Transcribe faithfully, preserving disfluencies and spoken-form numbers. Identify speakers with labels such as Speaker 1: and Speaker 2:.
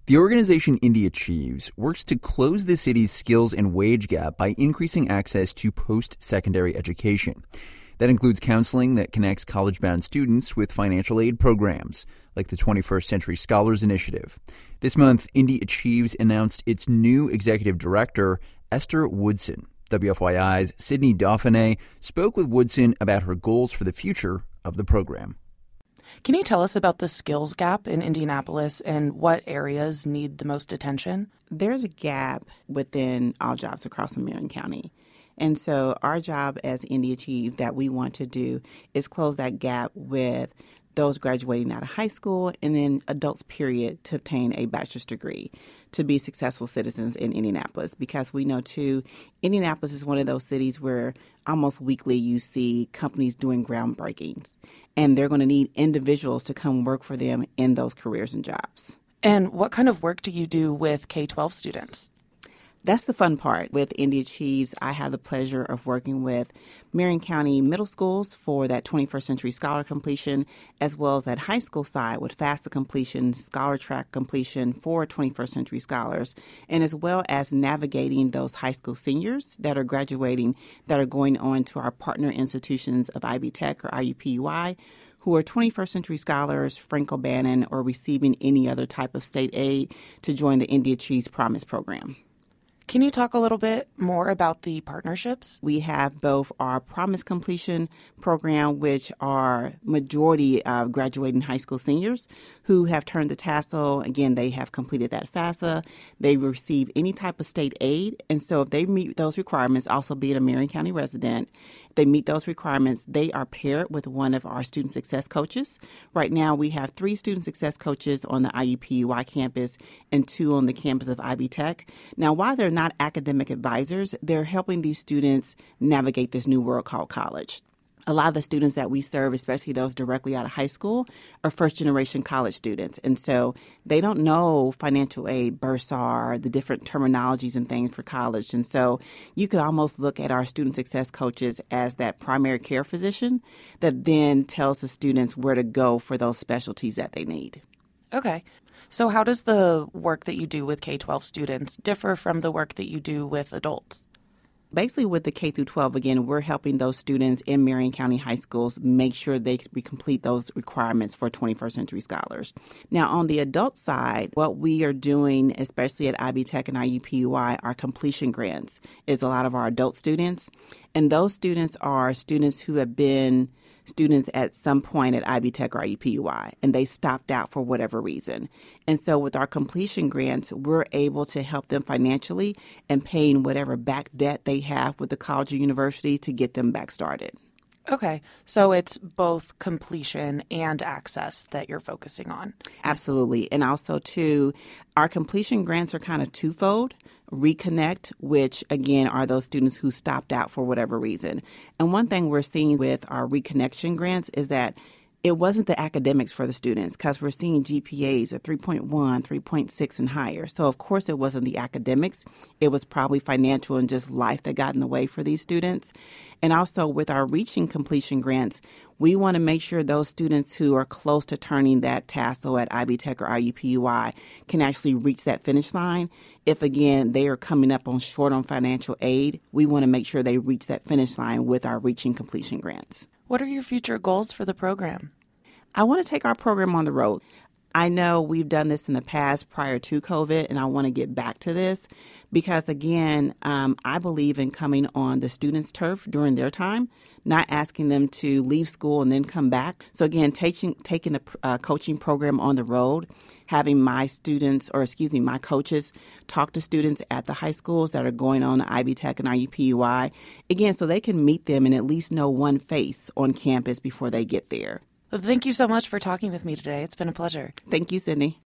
Speaker 1: The organization Indy Achieves works to close the city's skills and wage gap by increasing access to post-secondary education. That includes counseling that connects college-bound students with financial aid programs, like the twenty-first Century Scholars Initiative. This month, Indy Achieves announced its new executive director, Esther Woodson. W F Y I's Sydney Dauphiné spoke with Woodson about her goals for the future of the program.
Speaker 2: Can you tell us about the skills gap in Indianapolis and what areas need the most attention?
Speaker 3: There's a gap within all jobs across Marion County. And so our job as Indy Achieve that we want to do is close that gap with those graduating out of high school and then adults, period, to obtain a bachelor's degree to be successful citizens in Indianapolis. Because we know, too, Indianapolis is one of those cities where almost weekly you see companies doing groundbreakings, and they're going to need individuals to come work for them in those careers and jobs.
Speaker 2: And what kind of work do you do with K twelve students?
Speaker 3: That's the fun part. With Indy Achieves, I have the pleasure of working with Marion County middle schools for that twenty-first Century Scholar completion, as well as that high school side with FAFSA completion, Scholar Track completion for twenty-first Century Scholars, and as well as navigating those high school seniors that are graduating, that are going on to our partner institutions of I B Tech or I U P U I, who are twenty-first Century Scholars, Frank O'Bannon, or receiving any other type of state aid to join the Indy Achieves Promise program.
Speaker 2: Can you talk a little bit more about the partnerships?
Speaker 3: We have both our Promise Completion program, which are majority of graduating high school seniors who have turned the tassel. Again, they have completed that FAFSA. They receive any type of state aid. And so if they meet those requirements, also being a Marion County resident, if they meet those requirements, they are paired with one of our student success coaches. Right now, we have three student success coaches on the I U P U I campus and two on the campus of I B Tech. Now, while they're not academic advisors, they're helping these students navigate this new world called college. A lot of the students that we serve, especially those directly out of high school, are first-generation college students. And so they don't know financial aid, bursar, the different terminologies and things for college. And so you could almost look at our student success coaches as that primary care physician that then tells the students where to go for those specialties that they need.
Speaker 2: Okay. So how does the work that you do with K twelve students differ from the work that you do with adults?
Speaker 3: Basically, with the K through twelve, again, we're helping those students in Marion County high schools make sure they complete those requirements for twenty-first Century Scholars. Now, on the adult side, what we are doing, especially at I B Tech and I U P U I, our completion grants, is a lot of our adult students. And those students are students who have been students at some point at I B Tech or I U P U I, and they stopped out for whatever reason. And so with our completion grants, we're able to help them financially and paying whatever back debt they have with the college or university to get them back started.
Speaker 2: Okay, so it's both completion and access that you're focusing on.
Speaker 3: Absolutely. And also, too, our completion grants are kind of twofold. Reconnect, which, again, are those students who stopped out for whatever reason. And one thing we're seeing with our reconnection grants is that it wasn't the academics for the students, because we're seeing G P As of three point one, three point six and higher. So, of course, it wasn't the academics. It was probably financial and just life that got in the way for these students. And also with our Reaching Completion grants, we want to make sure those students who are close to turning that tassel at I B Tech or I U P U I can actually reach that finish line. If, again, they are coming up on short on financial aid, we want to make sure they reach that finish line with our Reaching Completion grants.
Speaker 2: What are your future goals for the program?
Speaker 3: I want to take our program on the road. I know we've done this in the past prior to COVID, and I want to get back to this because, again, um, I believe in coming on the students' turf during their time, not asking them to leave school and then come back. So, again, taking taking the uh, coaching program on the road, having my students, or excuse me, my coaches talk to students at the high schools that are going on to I B Tech and I U P U I, again, so they can meet them and at least know one face on campus before they get there.
Speaker 2: Well, thank you so much for talking with me today. It's been a pleasure.
Speaker 3: Thank you, Sydney.